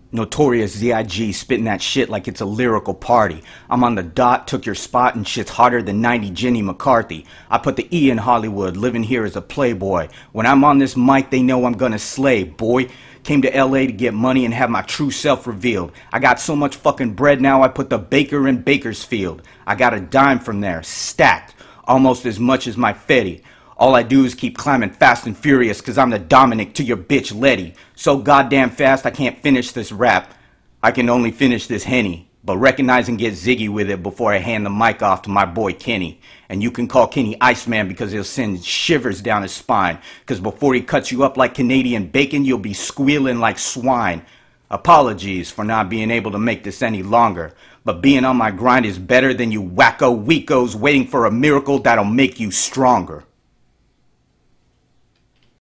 Notorious ZIG spitting that shit like it's a lyrical party. I'm on the dot, took your spot, and shit's hotter than 90 Jenny McCarthy. I put the E in Hollywood, living here as a playboy. When I'm on this mic, they know I'm gonna slay, boy. Came to LA to get money and have my true self revealed. I got so much fucking bread now I put the baker in Bakersfield. I got a dime from there, stacked, almost as much as my Fetty. All I do is keep climbing fast and furious cause I'm the Dominic to your bitch Letty. So goddamn fast I can't finish this rap. I can only finish this Henny. But recognize and get ziggy with it before I hand the mic off to my boy Kenny. And you can call Kenny Iceman because he'll send shivers down his spine. Cause before he cuts you up like Canadian bacon, you'll be squealing like swine. Apologies for not being able to make this any longer. But being on my grind is better than you wacko weakos waiting for a miracle that'll make you stronger.